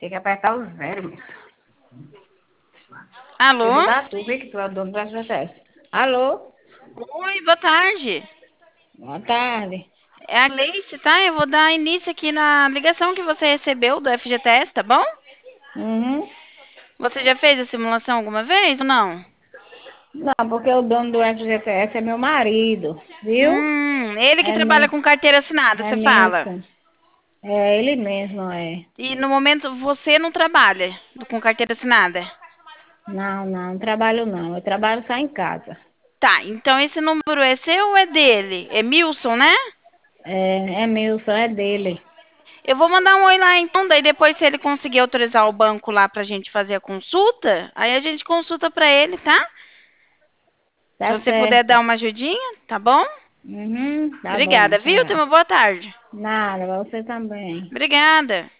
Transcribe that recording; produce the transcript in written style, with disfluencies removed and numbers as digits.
Tem que apertar o zero mesmo. Eu Alô? vou dar tu, vê que tu é o dono do FGTS. Alô? Oi, boa tarde. Boa tarde. É a Gleice, tá? Eu vou dar início aqui na ligação que você recebeu do FGTS, tá bom? Uhum. Você já fez a simulação alguma vez ou não? Não, porque o dono do FGTS é meu marido, viu? Ele que É, trabalha com carteira assinada, é você fala. mesmo. É ele mesmo, é. E no momento você não trabalha com carteira assinada. Não, não trabalho não. Eu trabalho só em casa. Tá, então esse número é seu ou é dele? É Milson, né? É meu, só é dele. Eu vou mandar um oi lá então, daí depois se ele conseguir autorizar o banco lá pra gente fazer a consulta, aí a gente consulta pra ele, tá? Se Tá você puder certo. dar uma ajudinha, tá bom? Uhum, tá bom, Obrigada, viu? Tenha tá. uma boa tarde. Nada, você também. Obrigada.